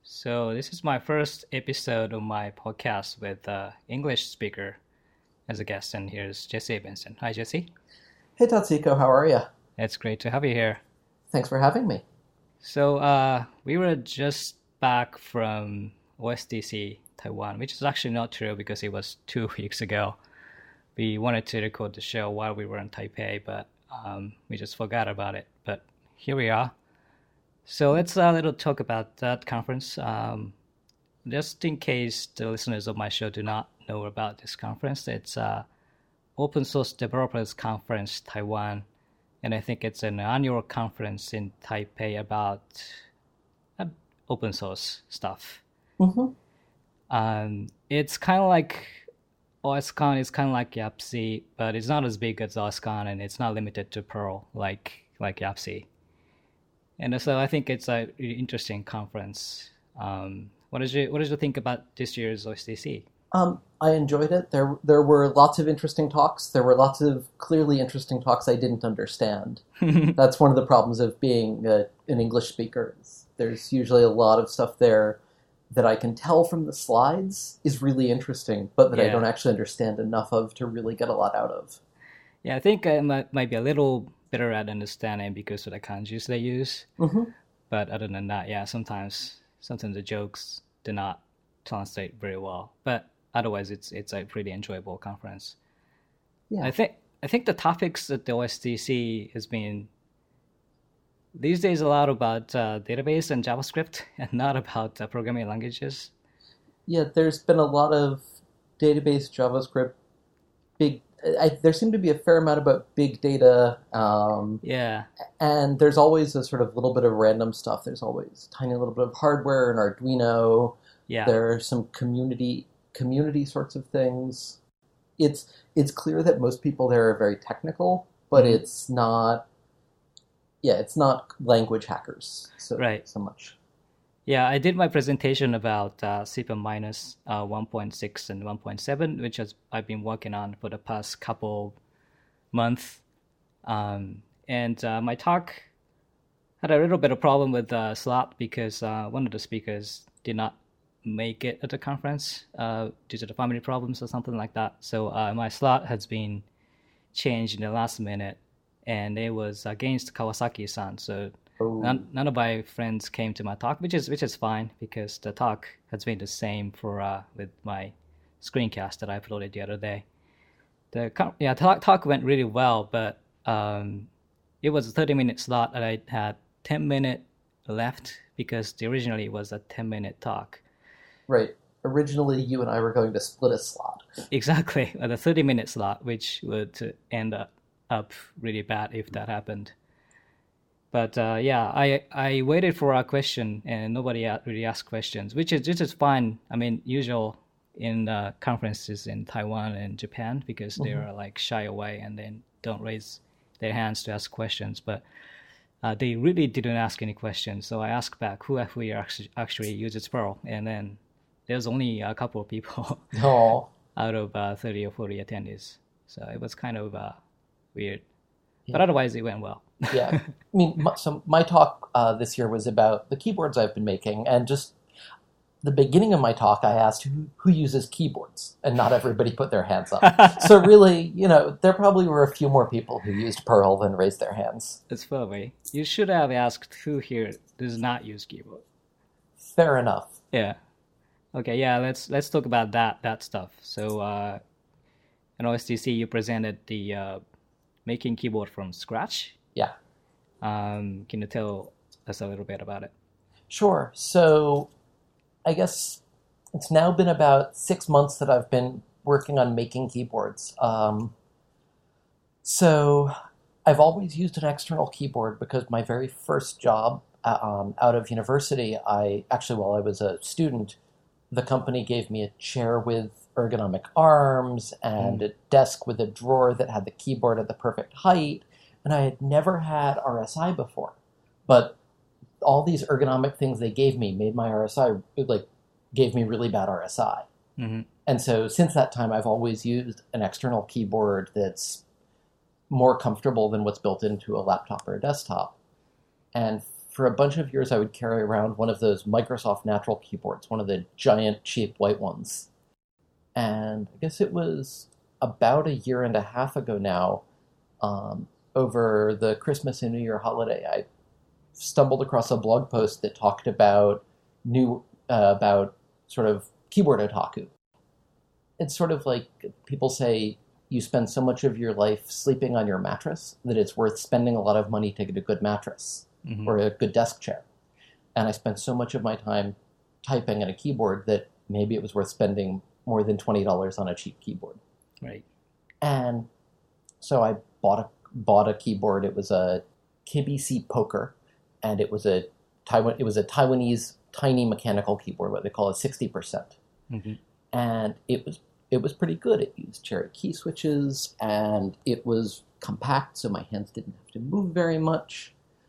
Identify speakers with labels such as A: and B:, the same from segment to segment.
A: So this is my first episode of my podcast with English speaker as a guest, and here's Jesse Benson. Hi, Jesse.
B: Hey, Tatsuko, how are you?
A: It's great to have you here.
B: Thanks for having me.
A: So we were just back from OSDC Taiwan, which is actually not true because it was 2 weeks ago. We wanted to record the show while we were in Taipei, but we just forgot about it. But here we are. So let's little talk about that conference. Just in case the listeners of my show do not know about this conference, it's Open Source Developers Conference Taiwan, and I think it's an annual conference in Taipei about open source stuff.
B: Mm-hmm.
A: It's kind of like OSCON is kind of like YAPC, but it's not as big as OSCON, and it's not limited to Perl like YAPC. And so I think it's a really interesting conference. What did you think about this year's OSDC?
B: I enjoyed it. There were lots of interesting talks. There were lots of clearly interesting talks I didn't understand. That's one of the problems of being an English speaker. There's usually a lot of stuff there that I can tell from the slides is really interesting, but that I don't actually understand enough of to really get a lot out of.
A: Yeah, I think I might be a little better at understanding because of the kanjis they use.
B: Mm-hmm.
A: But other than that, yeah, sometimes the jokes do not translate very well. But otherwise, it's a pretty enjoyable conference.
B: Yeah,
A: I think the topics at the OSDC has been these days a lot about database and JavaScript and not about programming languages.
B: Yeah, there's been a lot of database JavaScript, there seemed to be a fair amount about big data. And there's always a sort of little bit of random stuff. There's always a tiny little bit of hardware and Arduino.
A: Yeah.
B: There are some community sorts of things. It's clear that most people there are very technical, but it's not language hackers so much.
A: Yeah, I did my presentation about CPM minus 1.6 and 1.7, which I've been working on for the past couple months. And my talk had a little bit of problem with the slot because one of the speakers did not make it at the conference due to the family problems or something like that. So my slot has been changed in the last minute, and it was against Kawasaki-san. So none of my friends came to my talk, which is fine because the talk has been the same for with my screencast that I uploaded the other day. The talk went really well, but it was a 30-minute slot, and I had 10 minutes left because originally it was a 10-minute talk.
B: Right. Originally, you and I were going to split a slot.
A: Exactly, the 30-minute slot, which would end up really bad if that happened. But I waited for a question, and nobody really asked questions, which is fine. I mean, usual in conferences in Taiwan and Japan because they are like shy away and then don't raise their hands to ask questions. But they really didn't ask any questions, so I asked back who actually uses Perl, and then there's only a couple of people out of 30 or 40 attendees. So it was kind of weird, but otherwise it went well.
B: Yeah, I mean, my talk this year was about the keyboards I've been making, and just the beginning of my talk, I asked who uses keyboards, and not everybody put their hands up. So really, there probably were a few more people who used Perl than raised their hands.
A: It's funny. You should have asked who here does not use keyboard.
B: Fair enough.
A: Yeah. Okay. Yeah. Let's talk about that stuff. So, in OSDC, you presented the making keyboard from scratch.
B: Yeah.
A: Can you tell us a little bit about it?
B: Sure. So I guess it's now been about 6 months that I've been working on making keyboards. So I've always used an external keyboard because my very first job out of university, while I was a student, the company gave me a chair with ergonomic arms and a desk with a drawer that had the keyboard at the perfect height. And I had never had RSI before. But all these ergonomic things they gave me made my RSI, gave me really bad RSI.
A: Mm-hmm.
B: And so since that time, I've always used an external keyboard that's more comfortable than what's built into a laptop or a desktop. And for a bunch of years, I would carry around one of those Microsoft Natural keyboards, one of the giant, cheap white ones. And I guess it was about a year and a half ago now, over the Christmas and New Year holiday, I stumbled across a blog post that talked about about sort of keyboard otaku. It's sort of like people say you spend so much of your life sleeping on your mattress that it's worth spending a lot of money to get a good mattress or a good desk chair. And I spent so much of my time typing on a keyboard that maybe it was worth spending more than $20 on a cheap keyboard.
A: Right.
B: And so I bought a keyboard. It was a KBC Poker, and it was a Taiwanese tiny mechanical keyboard, what they call a 60%. And it was pretty good. It used Cherry key switches, and it was compact, so my hands didn't have to move very much.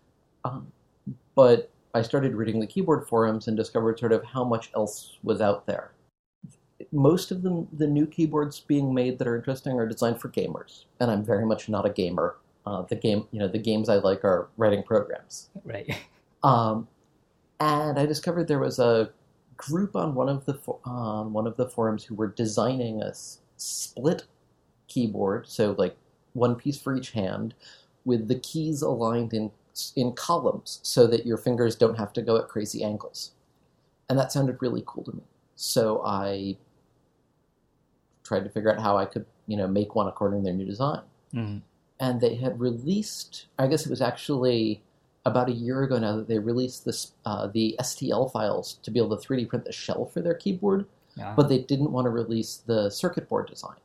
B: But I started reading the keyboard forums and discovered sort of how much else was out there. Most of the new keyboards being made that are interesting are designed for gamers, and I'm very much not a gamer. The games I like are writing programs.
A: Right.
B: And I discovered there was a group on one of the forums who were designing a split keyboard, so like one piece for each hand, with the keys aligned in columns so that your fingers don't have to go at crazy angles. And that sounded really cool to me. So I tried to figure out how I could, make one according to their new design. And they had released, I guess it was actually about a year ago now, that they released the STL files to be able to 3D print the shell for their keyboard, but they didn't want to release the circuit board design.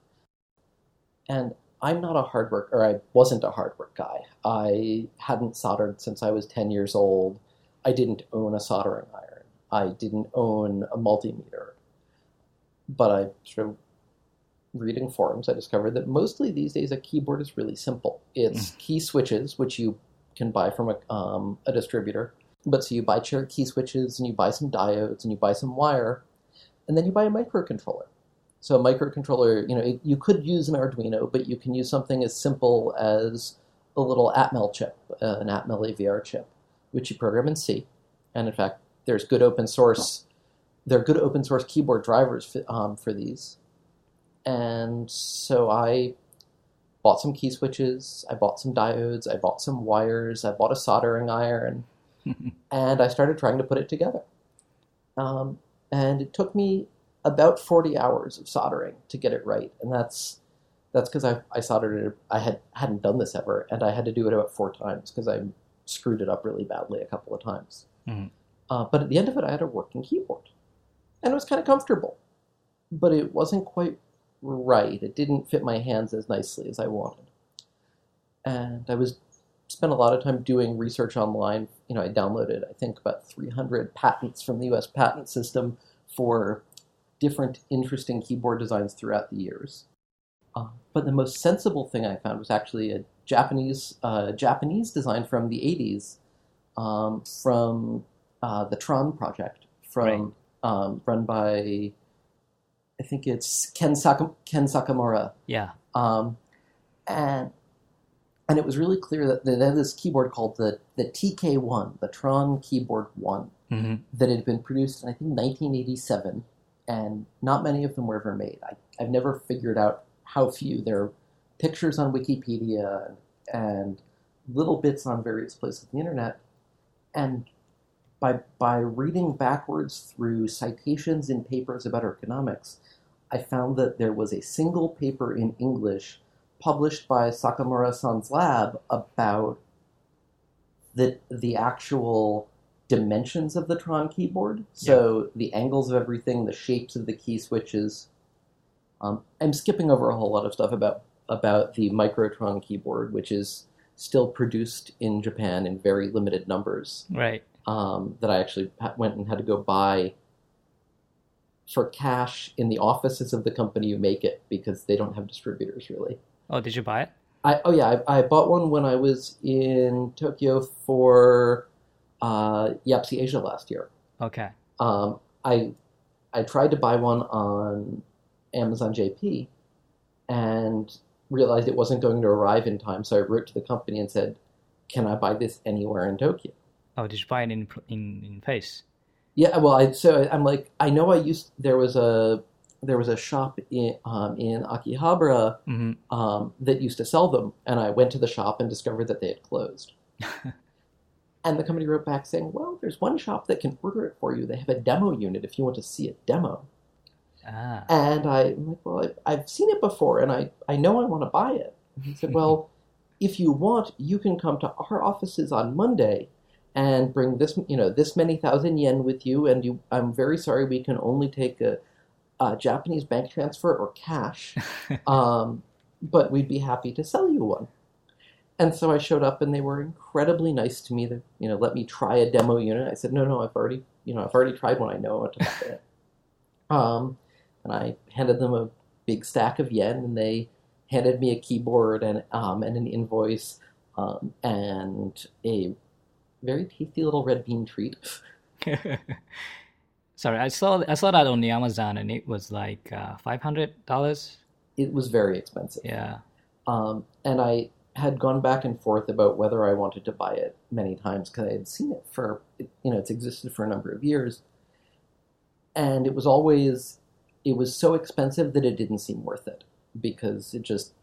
B: And I wasn't a hard work guy. I hadn't soldered since I was 10 years old. I didn't own a soldering iron. I didn't own a multimeter. But I sort of, reading forums, I discovered that mostly these days a keyboard is really simple. It's key switches, which you can buy from a distributor. But so you buy Cherry key switches, and you buy some diodes, and you buy some wire, and then you buy a microcontroller. So a microcontroller, you could use an Arduino, but you can use something as simple as a little Atmel chip, an Atmel AVR chip, which you program in C. And in fact, there are good open source keyboard drivers for these. And so I bought some key switches, I bought some diodes, I bought some wires, I bought a soldering iron, and I started trying to put it together. And it took me about 40 hours of soldering to get it right. And that's because I soldered it, I hadn't done this ever, and I had to do it about 4 times because I screwed it up really badly a couple of times. But at the end of it, I had a working keyboard. And it was kind of comfortable. But it wasn't quite right. It didn't fit my hands as nicely as I wanted. And I spent a lot of time doing research online. I downloaded, I think, about 300 patents from the U.S. patent system for different interesting keyboard designs throughout the years. But the most sensible thing I found was actually a Japanese design from the 80s, from the Tron project, run by, I think it's Ken Sakamura.
A: Yeah.
B: And it was really clear that they had this keyboard called the TK1, the Tron Keyboard 1, that had been produced in, I think, 1987, and not many of them were ever made. I've never figured out how few. There are pictures on Wikipedia and little bits on various places on the internet, and by reading backwards through citations in papers about ergonomics, I found that there was a single paper in English published by Sakamura-san's lab about the actual dimensions of the Tron keyboard. So the angles of everything, the shapes of the key switches. I'm skipping over a whole lot of stuff about the Microtron keyboard, which is still produced in Japan in very limited numbers.
A: Right.
B: That I actually went and had to go buy for cash in the offices of the company who make it, because they don't have distributors, really. Oh,
A: did you buy it?
B: I bought one when I was in Tokyo for YAPC Asia last year.
A: Okay.
B: I tried to buy one on Amazon JP and realized it wasn't going to arrive in time, so I wrote to the company and said, "Can I buy this anywhere in Tokyo?"
A: Oh, did you buy it in Face?
B: Yeah, well, I'm like, I know there was a shop in Akihabara
A: Mm-hmm.
B: that used to sell them, and I went to the shop and discovered that they had closed. And the company wrote back saying, "Well, there's one shop that can order it for you. They have a demo unit if you want to see a demo."
A: Ah.
B: And I'm like, "Well, I've seen it before, and I know I want to buy it." And he said, "Well, if you want, you can come to our offices on Monday and bring this many thousand yen with you. And I'm very sorry, we can only take a Japanese bank transfer or cash, but we'd be happy to sell you one." And so I showed up, and they were incredibly nice to me. That let me try a demo unit. I said, "No, I've already tried one. I know what to buy it." And I handed them a big stack of yen, and they handed me a keyboard and an invoice and a very tasty little red bean treat.
A: Sorry, I saw that on the Amazon, and it was like $500.
B: It was very expensive.
A: Yeah.
B: And I had gone back and forth about whether I wanted to buy it many times because I had seen it it's existed for a number of years. And it was so expensive that it didn't seem worth it because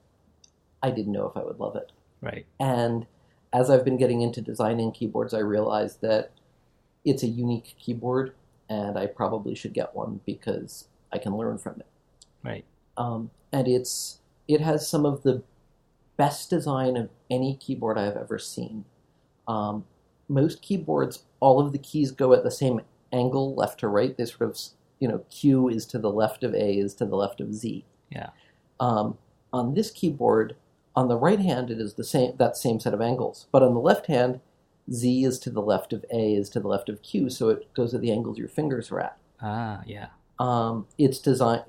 B: I didn't know if I would love it.
A: Right.
B: And as I've been getting into designing keyboards, I realized that it's a unique keyboard and I probably should get one because I can learn from it.
A: Right.
B: And it has some of the best design of any keyboard I've ever seen. Most keyboards, all of the keys go at the same angle, left to right. They sort of, Q is to the left of A is to the left of Z.
A: Yeah.
B: On this keyboard, on the right hand, it is that same set of angles. But on the left hand, Z is to the left of A is to the left of Q, so it goes at the angles your fingers are at.
A: Ah, yeah.
B: It's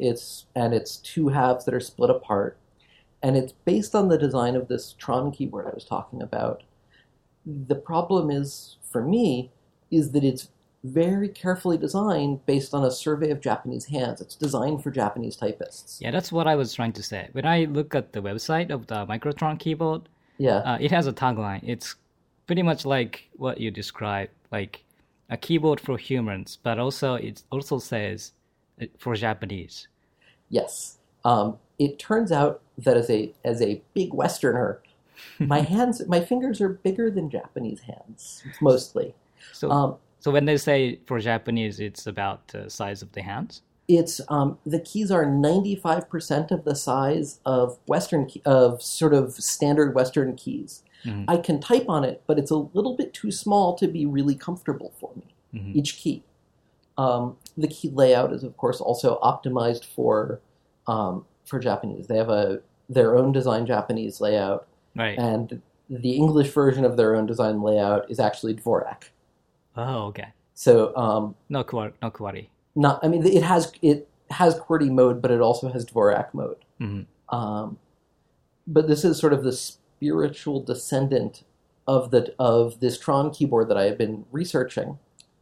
B: two halves that are split apart, and it's based on the design of this Tron keyboard I was talking about. The problem is, for me, is that it's very carefully designed based on a survey of Japanese hands. It's designed for Japanese typists.
A: Yeah, that's what I was trying to say. When I look at the website of the Microtron keyboard, it has a tagline. It's pretty much like what you described, like a keyboard for humans, but it also says for Japanese.
B: Yes. It turns out that as a big Westerner, my fingers are bigger than Japanese hands, mostly.
A: So when they say for Japanese, it's about the size of the hands?
B: It's the keys are 95% of the size of of sort of standard Western keys.
A: Mm-hmm.
B: I can type on it, but it's a little bit too small to be really comfortable for me.
A: Mm-hmm.
B: Each key. The key layout is, of course, also optimized for Japanese. They have their own design Japanese layout,
A: right?
B: And the English version of their own design layout is actually Dvorak.
A: Oh, okay.
B: So
A: no QWERTY.
B: I mean, it has QWERTY mode, but it also has Dvorak mode.
A: Mm-hmm.
B: But this is sort of the spiritual descendant of this Tron keyboard that I have been researching.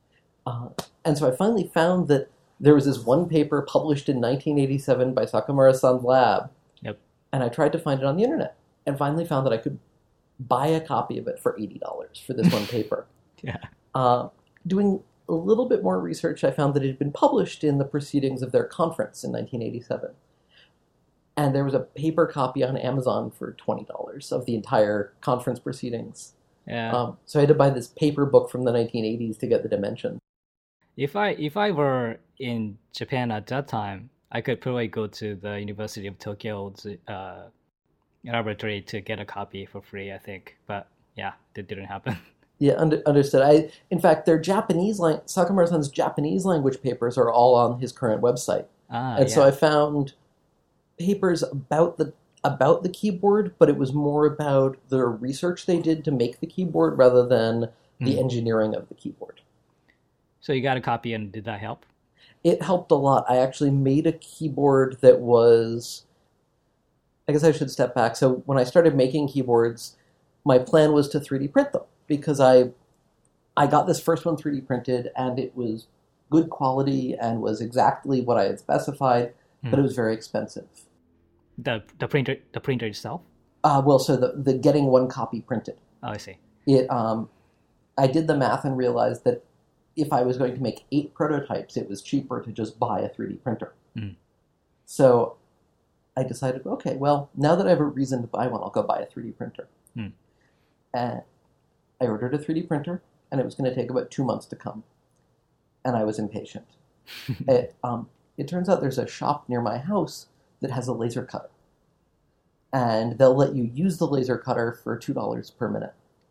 B: And so I finally found that there was this one paper published in 1987 by Sakamura-san's lab.
A: Yep.
B: And I tried to find it on the internet and finally found that I could buy a copy of it for $80 for this one paper.
A: Yeah.
B: Doing a little bit more research, I found that it had been published in the proceedings of their conference in 1987. And there was a paper copy on Amazon for $20 of the entire conference proceedings.
A: Yeah.
B: So I had to buy this paper book from the 1980s to get the dimensions.
A: If I were in Japan at that time, I could probably go to the University of Tokyo's laboratory to get a copy for free, I think. But yeah, that didn't happen.
B: Yeah, understood. In fact, their Sakamura-san's Japanese language papers are all on his current website. So I found papers about the keyboard, but it was more about the research they did to make the keyboard rather than the engineering of the keyboard.
A: So you got a copy, and did that help?
B: It helped a lot. I actually made a keyboard that was... I guess I should step back. So when I started making keyboards, my plan was to 3D print them, because I got this first one 3D printed, and it was good quality and was exactly what I had specified, but it was very expensive.
A: The printer itself?
B: So the getting one copy printed.
A: Oh, I see.
B: It I did the math and realized that if I was going to make 8 prototypes, it was cheaper to just buy a 3D printer. So I decided, okay, well, now that I have a reason to buy one, I'll go buy a 3D printer. And I ordered a 3D printer, and it was going to take about 2 months to come. And I was impatient. It turns out there's a shop near my house that has a laser cutter. And they'll let you use the laser cutter for $2 per minute.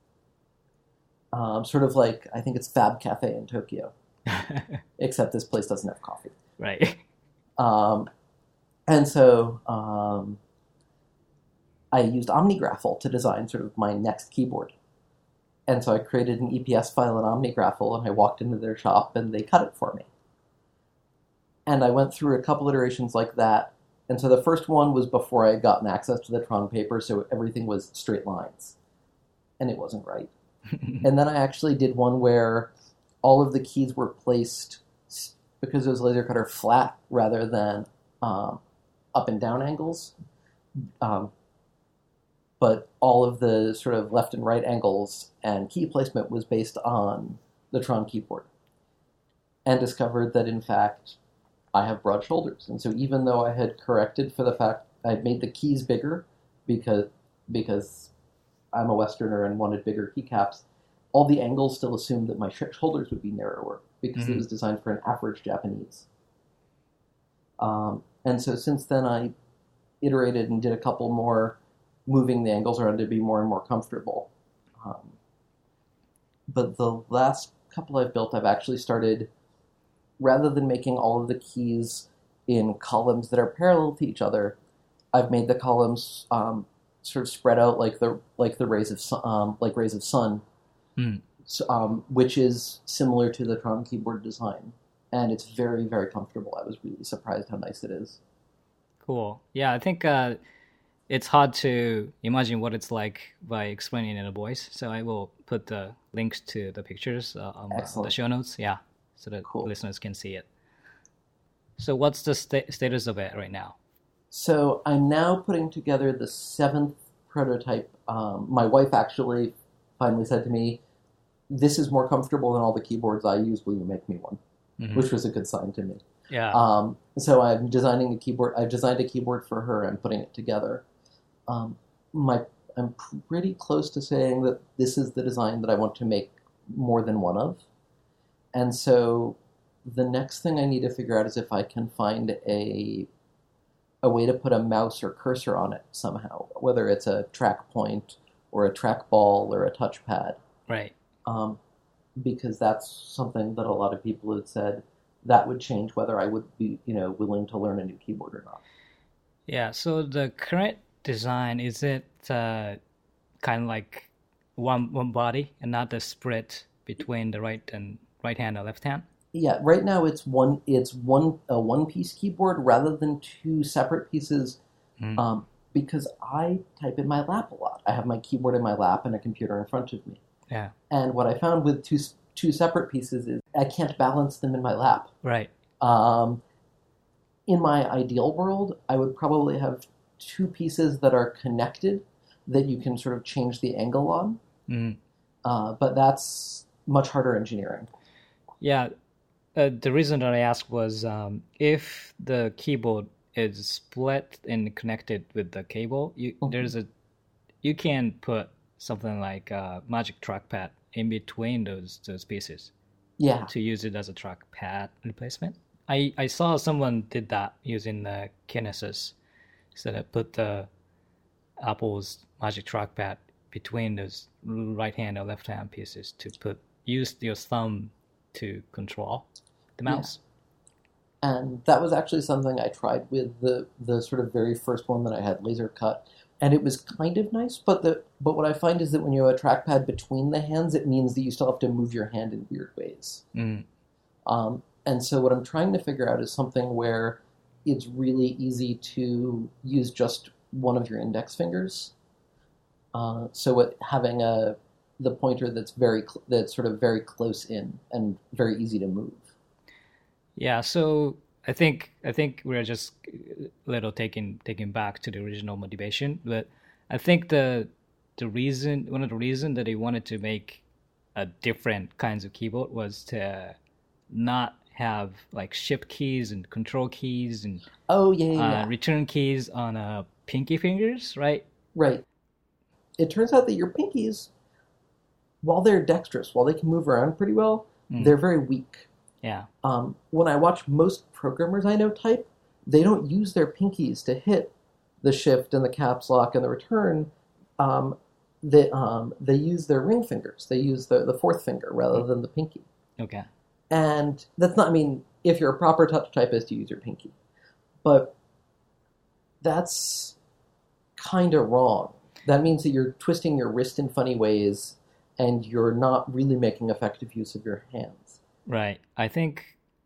B: Sort of like, I think it's Fab Cafe in Tokyo. Except this place doesn't have coffee.
A: Right.
B: And so I used OmniGraffle to design sort of my next keyboard. And so I created an EPS file in OmniGraffle, and I walked into their shop, and they cut it for me. And I went through a couple iterations like that. And so the first one was before I had gotten access to the Tron paper, so everything was straight lines. And it wasn't right. And then I actually did one where all of the keys were placed, because it was laser cutter, flat rather than up and down angles. But all of the sort of left and right angles and key placement was based on the Tron keyboard. And discovered that, in fact, I have broad shoulders. And so even though I had corrected for the fact I had made the keys bigger because I'm a Westerner and wanted bigger keycaps, all the angles still assumed that my shoulders would be narrower because it was designed for an average Japanese. And so since then I iterated and did a couple more, moving the angles around to be more and more comfortable. But the last couple I've built, I've actually started, rather than making all of the keys in columns that are parallel to each other, I've made the columns sort of spread out like the rays of sun, which is similar to the Tron keyboard design, and it's very, very comfortable. I was really surprised how nice it is.
A: Cool. Yeah, I think it's hard to imagine what it's like by explaining in a voice. So I will put the links to the pictures on the show notes. Yeah, so that listeners can see it. So what's the status of it right now?
B: So I'm now putting together the 7th prototype. My wife actually finally said to me, "This is more comfortable than all the keyboards I use. Will you make me one?" Which was a good sign to me.
A: Yeah.
B: So I'm designing a keyboard. I've designed a keyboard for her and putting it together. I'm pretty close to saying that this is the design that I want to make more than one of. And so the next thing I need to figure out is if I can find a way to put a mouse or cursor on it somehow, whether it's a track point or a trackball or a touchpad.
A: Right.
B: Because that's something that a lot of people have said that would change whether I would be, willing to learn a new keyboard or not.
A: Yeah. So the current design, is it kind of like one body and not the split between the right hand and left hand?
B: Yeah, right now it's a one-piece keyboard rather than 2 separate pieces, because I type in my lap a lot. I have my keyboard in my lap and a computer in front of me.
A: Yeah.
B: And what I found with two separate pieces is I can't balance them in my lap.
A: Right.
B: In my ideal world, I would probably have 2 pieces that are connected that you can sort of change the angle on. But that's much harder engineering.
A: Yeah. The reason that I asked was if the keyboard is split and connected with the cable, you can put something like a Magic Trackpad in between those pieces.
B: Yeah.
A: To use it as a trackpad replacement. I saw someone did that using the Kinesis. So they put the Apple's Magic Trackpad between those right hand or left hand pieces to use your thumb to control the mouse.
B: Yeah. And that was actually something I tried with the sort of very first one that I had laser cut, and it was kind of nice. But what I find is that when you have a trackpad between the hands, it means that you still have to move your hand in weird ways. And so what I'm trying to figure out is something where it's really easy to use just one of your index fingers. Having the pointer that's sort of very close in and very easy to move.
A: Yeah, so I think we're just a little taking back to the original motivation, but I think one of the reason that he wanted to make different kinds of keyboard was to not have like shift keys and control keys and return keys on pinky fingers, right?
B: Right. It turns out that your pinkies, while they're dexterous, while they can move around pretty well, they're very weak.
A: Yeah.
B: When I watch most programmers I know type, they don't use their pinkies to hit the shift and the caps lock and the return. They use their ring fingers. They use the fourth finger rather than the pinky.
A: Okay.
B: And that's not, I mean, if you're a proper touch typist, you use your pinky. But that's kind of wrong. That means that you're twisting your wrist in funny ways and you're not really making effective use of your hands.
A: Right. I think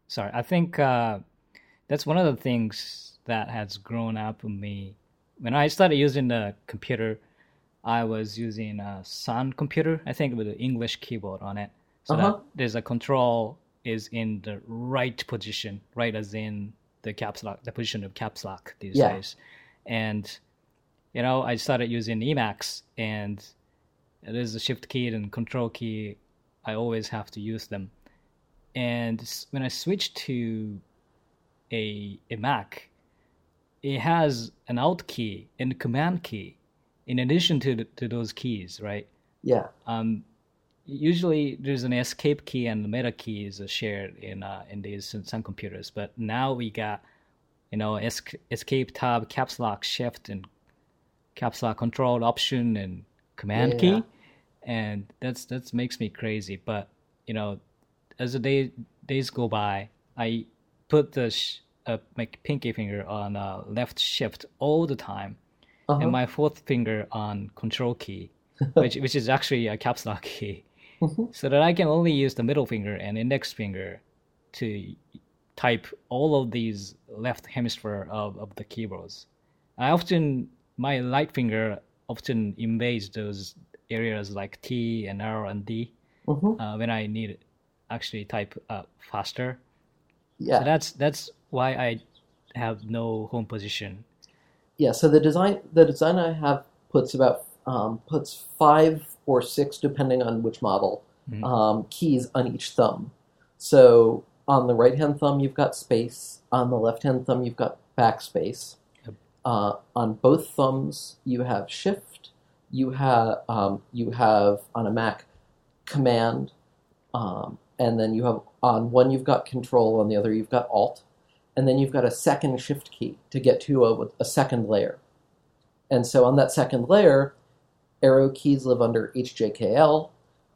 A: that's one of the things that has grown up in me. When I started using the computer, I was using a Sun computer, I think with an English keyboard on it. So that there's a control is in the right position, right as in the caps lock, the position of caps lock these days. And, I started using Emacs, and there's a shift key and control key. I always have to use them. And when I switched to a Mac, it has an Alt key and a Command key in addition to those keys, right?
B: Yeah.
A: Usually there's an escape key and the meta key is shared in these Sun computers, but now we got escape, tab, caps lock, shift, and caps lock, control, option, and command key, and that makes me crazy. But as the days go by, I put my pinky finger on left shift all the time, and my fourth finger on control key, which is actually a caps lock key. So that I can only use the middle finger and index finger to type all of these left hemisphere of the keyboards. My light finger often invades those areas like T and R and D when I need actually type faster. Yeah. So that's why I have no home position.
B: Yeah. So the design I have puts 5 or 6, depending on which model, keys on each thumb. So on the right-hand thumb, you've got space. On the left-hand thumb, you've got backspace. Yep. On both thumbs, you have shift. You have on a Mac, command. And then you have on one, you've got control. On the other, you've got alt. And then you've got a second shift key to get to a second layer. And so on that second layer, arrow keys live under HJKL.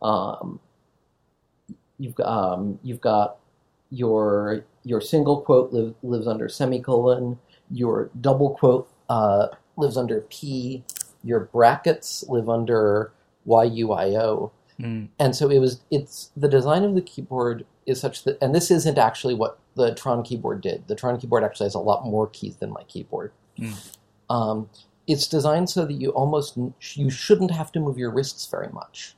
B: You've got your single quote lives under semicolon. Your double quote lives under P. Your brackets live under YUIO. And so it's the design of the keyboard is such that, and this isn't actually what the Tron keyboard did. The Tron keyboard actually has a lot more keys than my keyboard. It's designed so that you shouldn't have to move your wrists very much.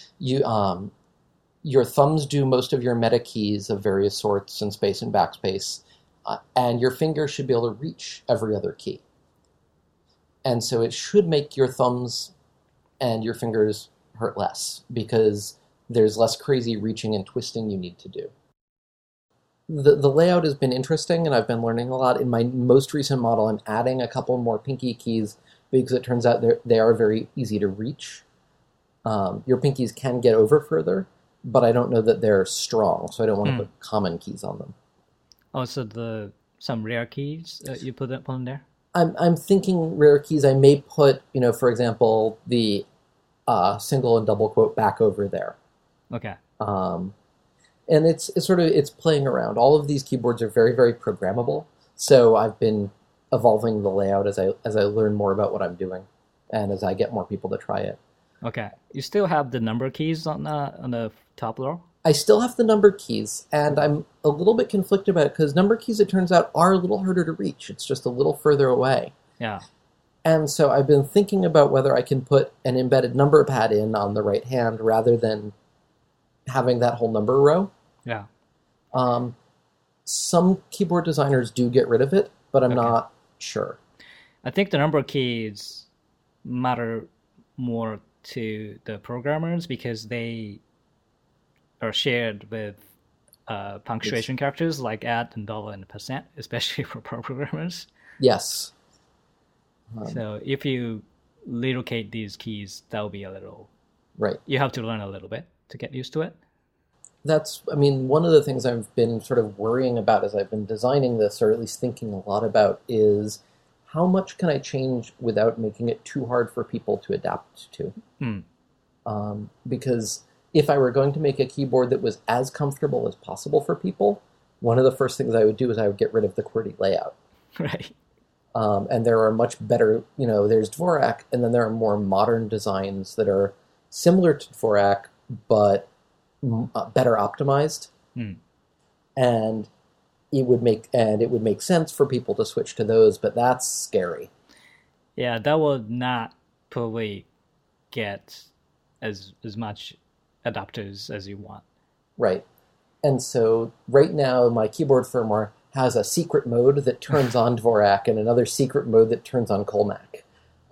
B: Your thumbs do most of your meta keys of various sorts and space and backspace, and your fingers should be able to reach every other key. And so it should make your thumbs and your fingers hurt less because there's less crazy reaching and twisting you need to do. The layout has been interesting, and I've been learning a lot. In my most recent model, I'm adding a couple more pinky keys because it turns out they are very easy to reach. Your pinkies can get over further, but I don't know that they're strong, so I don't want to put common keys on them.
A: Oh, so some rare keys you put up on there?
B: I'm thinking rare keys. I may put, for example, the single and double quote back over there.
A: Okay.
B: And it's playing around. All of these keyboards are very, very programmable. So I've been evolving the layout as I learn more about what I'm doing, and as I get more people to try it.
A: Okay. You still have the number keys on the top row?
B: I still have the number keys, and I'm a little bit conflicted about it because number keys, it turns out, are a little harder to reach. It's just a little further away.
A: Yeah.
B: And so I've been thinking about whether I can put an embedded number pad in on the right hand rather than having that whole number row.
A: Yeah.
B: Some keyboard designers do get rid of it, but I'm not sure.
A: I think the number keys matter more to the programmers because they are shared with punctuation characters like at and dollar and percent, especially for programmers.
B: Yes.
A: So if you relocate these keys, that will be a little...
B: Right.
A: You have to learn a little bit to get used to it.
B: One of the things I've been sort of worrying about as I've been designing this, or at least thinking a lot about, is how much can I change without making it too hard for people to adapt to? Because if I were going to make a keyboard that was as comfortable as possible for people, one of the first things I would do is I would get rid of the QWERTY layout.
A: Right.
B: And there are much better, there's Dvorak, and then there are more modern designs that are similar to Dvorak, but better optimized. And it would make sense for people to switch to those, but that's scary.
A: Yeah, that will not probably get as much adapters as you want.
B: Right. And so right now my keyboard firmware has a secret mode that turns on Dvorak and another secret mode that turns on Colemak.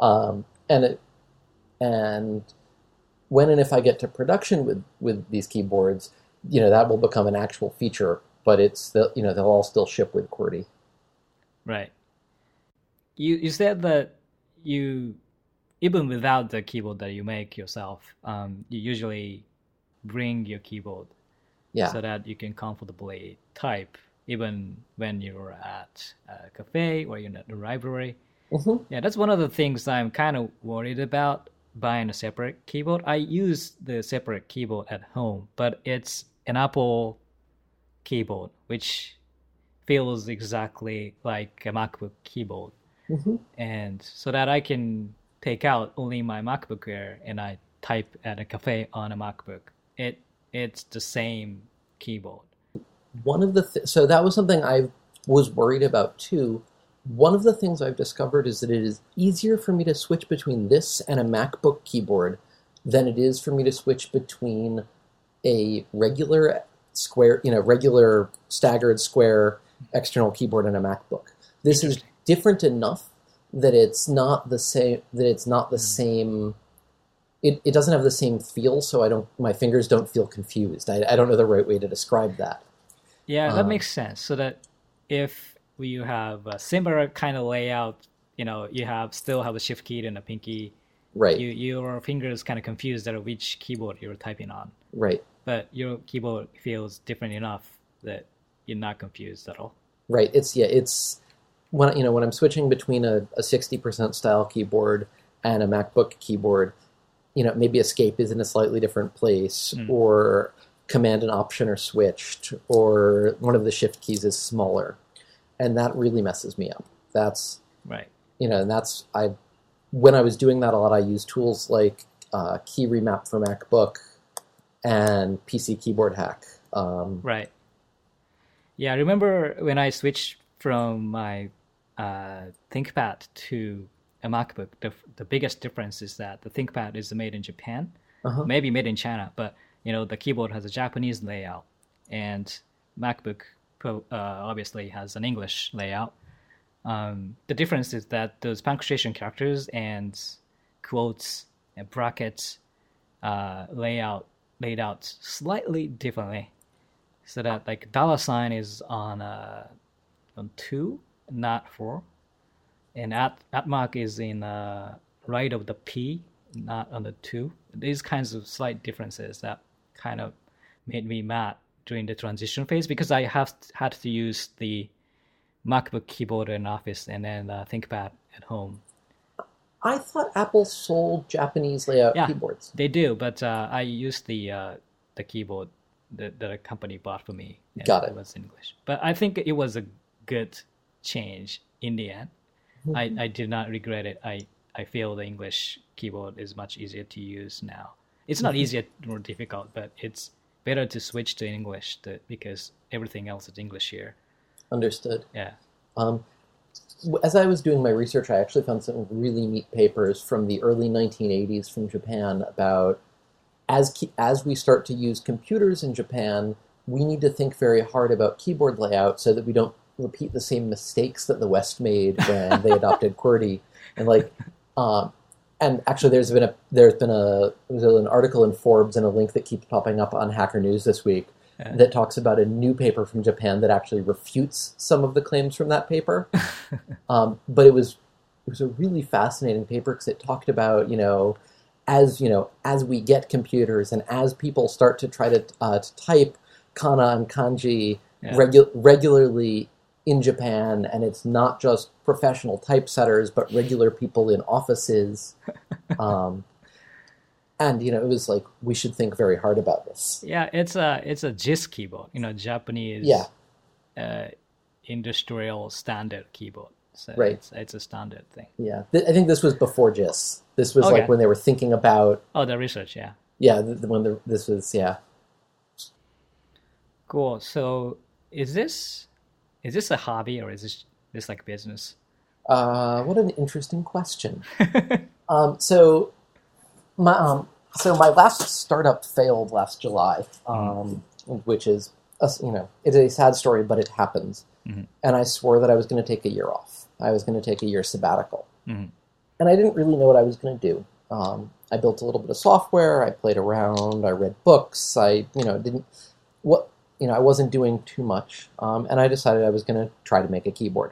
B: And when and if I get to production with these keyboards, that will become an actual feature, but they'll all still ship with QWERTY.
A: Right. You said that you, even without the keyboard that you make yourself, you usually bring your keyboard so that you can comfortably type even when you're at a cafe or you're at the library.
B: Mm-hmm.
A: Yeah, that's one of the things I'm kind of worried about buying a separate keyboard. I use the separate keyboard at home, but it's an Apple keyboard, which feels exactly like a MacBook keyboard.
B: Mm-hmm.
A: And so that I can take out only my MacBook Air and I type at a cafe on a MacBook. It's the same keyboard.
B: So that was something I was worried about too. One of the things I've discovered is that it is easier for me to switch between this and a MacBook keyboard than it is for me to switch between a regular staggered square external keyboard and a MacBook. This is different enough that it's not the same. It doesn't have the same feel, so my fingers don't feel confused. I don't know the right way to describe that.
A: Yeah, that makes sense. So that if you have a similar kind of layout, you still have a shift key and a pinky.
B: Right.
A: Your fingers kind of confused at which keyboard you're typing on.
B: Right.
A: But your keyboard feels different enough that you're not confused at all.
B: Right. It's when I'm switching between a 60% style keyboard and a MacBook keyboard, maybe escape is in a slightly different place, or command and option are switched, or one of the shift keys is smaller, and that really messes me up. That's
A: right.
B: When I was doing that a lot, I used tools like Key Remap for MacBook and PC Keyboard Hack.
A: Right. Yeah, I remember when I switched from my ThinkPad to a MacBook, the biggest difference is that the ThinkPad is made in Japan, maybe made in China, but the keyboard has a Japanese layout, and MacBook Pro obviously has an English layout. The difference is that those punctuation characters and quotes and brackets laid out slightly differently, so that like $ is on 2, not 4, and at mark is in right of the P, not on the 2. These kinds of slight differences that kind of made me mad during the transition phase, because I had to use the MacBook keyboard in office and then ThinkPad at home.
B: I thought Apple sold Japanese layout keyboards.
A: They do, but I used the keyboard that a company bought for me.
B: Got it.
A: It was English, but I think it was a good change in the end. I did not regret it. I feel the English keyboard is much easier to use now. It's not easier or difficult, but it's better to switch to English because everything else is English here.
B: Understood.
A: Yeah.
B: As I was doing my research, I actually found some really neat papers from the early 1980s from Japan about as we start to use computers in Japan, we need to think very hard about keyboard layout so that we don't repeat the same mistakes that the West made when they adopted QWERTY. And And actually, there's an article in Forbes and a link that keeps popping up on Hacker News this week that talks about a new paper from Japan that actually refutes some of the claims from that paper. But it was a really fascinating paper because it talked about as we get computers and as people start to try to type kana and kanji regularly in Japan, and it's not just professional typesetters, but regular people in offices. And it was like, we should think very hard about this.
A: Yeah, it's a JIS keyboard, Japanese industrial standard keyboard. So
B: right.
A: It's a standard thing.
B: Yeah, I think this was before JIS. This was like when they were thinking about...
A: Oh, the research, yeah.
B: Yeah, this was,
A: Cool. So is this a hobby or is this like business?
B: What an interesting question. So my last startup failed last July, which is it's a sad story, but it happens. Mm-hmm. And I swore that I was going to take a year off. I was going to take a year sabbatical, and I didn't really know what I was going to do. I built a little bit of software. I played around. I read books. I wasn't doing too much, and I decided I was going to try to make a keyboard.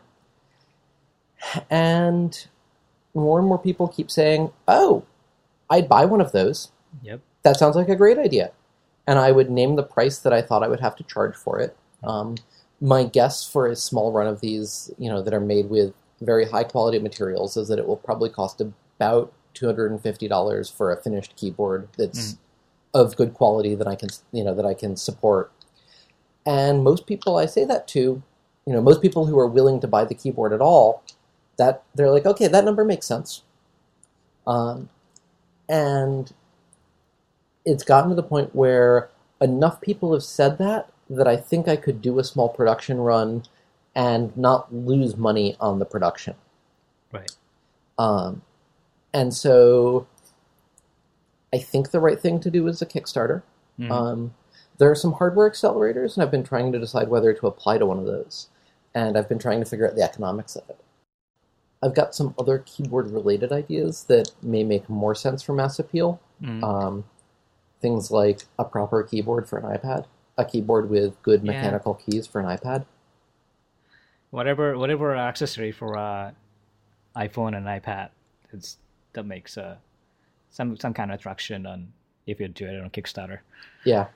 B: And more people keep saying, "Oh, I'd buy one of those.
A: Yep,
B: that sounds like a great idea." And I would name the price that I thought I would have to charge for it. My guess for a small run of these, that are made with very high quality materials, is that it will probably cost about $250 for a finished keyboard that's of good quality that I can support. And most people I say that to, most people who are willing to buy the keyboard at all, that they're like, okay, that number makes sense. And it's gotten to the point where enough people have said that I think I could do a small production run and not lose money on the production.
A: Right.
B: And so I think the right thing to do is a Kickstarter. There are some hardware accelerators, and I've been trying to decide whether to apply to one of those. And I've been trying to figure out the economics of it. I've got some other keyboard-related ideas that may make more sense for mass appeal. Things like a proper keyboard for an iPad, a keyboard with good mechanical keys for an iPad.
A: Whatever accessory for iPhone and iPad, that makes some kind of traction on if you do it on Kickstarter. Yeah.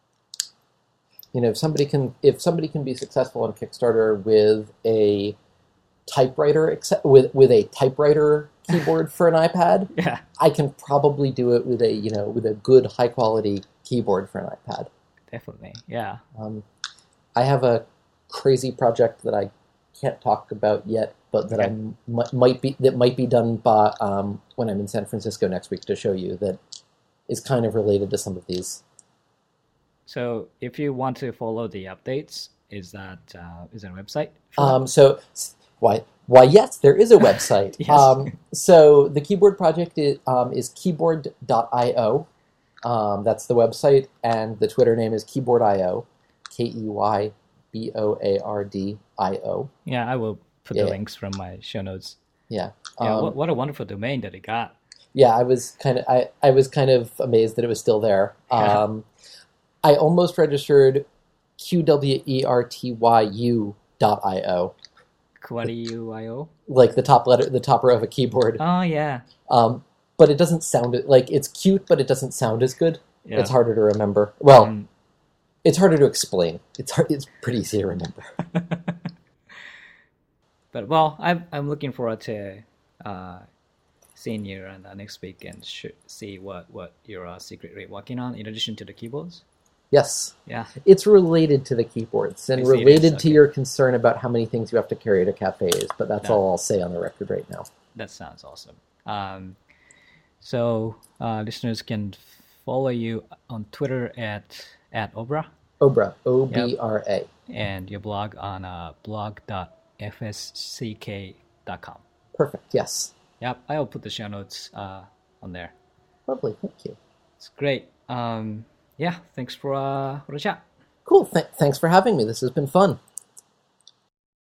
B: If somebody can be successful on Kickstarter with a typewriter with a typewriter keyboard for an iPad, I can probably do it with a good high quality keyboard for an iPad.
A: Definitely, yeah.
B: I have a crazy project that I can't talk about yet, but that might be done by when I'm in San Francisco next week to show you, that is kind of related to some of these.
A: So, if you want to follow the updates, is there a website?
B: Why, yes, there is a website.
A: Yes.
B: So the keyboard project is keyboard.io. That's the website, and the Twitter name is keyboard.io, KEYBOARD.io.
A: Yeah, I will put the links from my show notes.
B: Yeah.
A: What a wonderful domain that it got.
B: Yeah, I was kind of amazed that it was still there. I almost registered QWERTYU.io.
A: QWERTYU?
B: Like the top row of a keyboard.
A: Oh, yeah.
B: But it doesn't sound like it's cute, but it doesn't sound as good.
A: Yeah.
B: It's harder to remember. Well, it's harder to explain. It's pretty easy to remember.
A: But I'm looking forward to seeing you next week and see what you're secretly working on in addition to the keyboards.
B: Yes.
A: Yeah.
B: It's related to the keyboards and related to your concern about how many things you have to carry to cafes, but that's all I'll say on the record right now.
A: That sounds awesome. So listeners can follow you on Twitter at Obra.
B: Obra, Obra. Yep.
A: And your blog on blog.fsck.com.
B: Perfect, yes.
A: Yep, I'll put the show notes on there.
B: Lovely, thank you.
A: It's great. Yeah, thanks for the chat.
B: Cool, thanks for having me. This has been fun.